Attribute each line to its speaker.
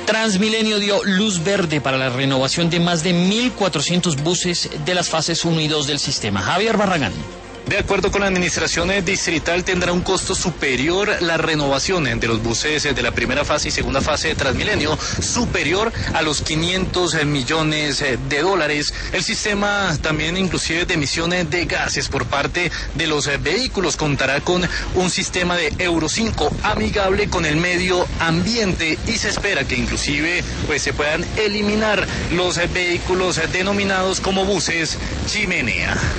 Speaker 1: Transmilenio dio luz verde para la renovación de más de 1.400 buses de las fases 1 y 2 del sistema. Javier Barragán.
Speaker 2: De acuerdo con la administración distrital, tendrá un costo superior la renovación de los buses de la primera fase y segunda fase de Transmilenio, superior a los 500 millones de dólares. El sistema también inclusive de emisiones de gases por parte de los vehículos contará con un sistema de Euro 5 amigable con el medio ambiente y se espera que inclusive se puedan eliminar los vehículos denominados como buses chimenea.